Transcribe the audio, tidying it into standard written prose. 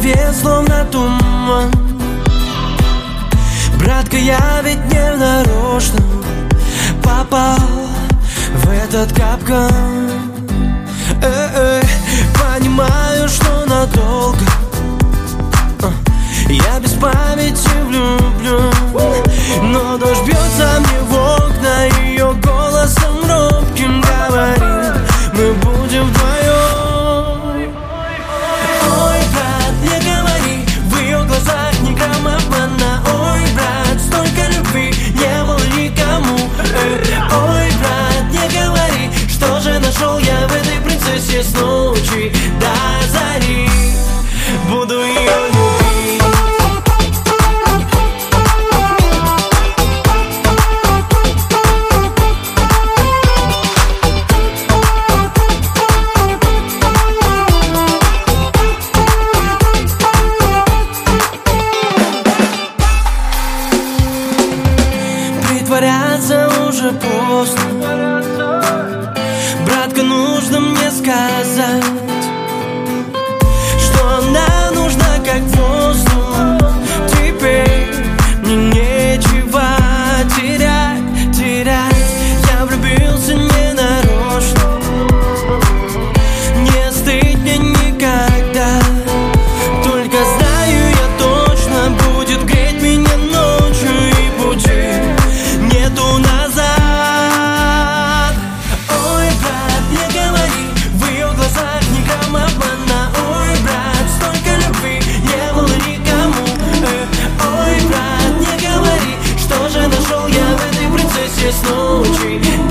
тебе словно туман. Братка, я ведь не нарочно попал в этот капкан. Понимаю, что надолго я без памяти влюблю, но дождь бьется мне в окна, ее голосом робким говорит: мы будем вдвоем. Ой, брат, не говори, в ее глазах ни грамма обмана. Ой, брат, столько любви не было никому. Ой, брат, не говори, что же нашел я в этой принцессе с ночи до зари. Буду ее любить. Притворяться уже поздно, братка, нужно мне сказать, что она нужна как воздух. Теперь мне нечего терять. Я влюбился не нарочно, не стыд мне никогда. Только знаю я точно, будет греть меня ночью и пути нету назад. Ой, брат, не говори, в ее глазах ни грамма обмана. Ой, брат, столько любви не было никому. Ой, брат, не говори, что же нашел я в этой принцессе с ночи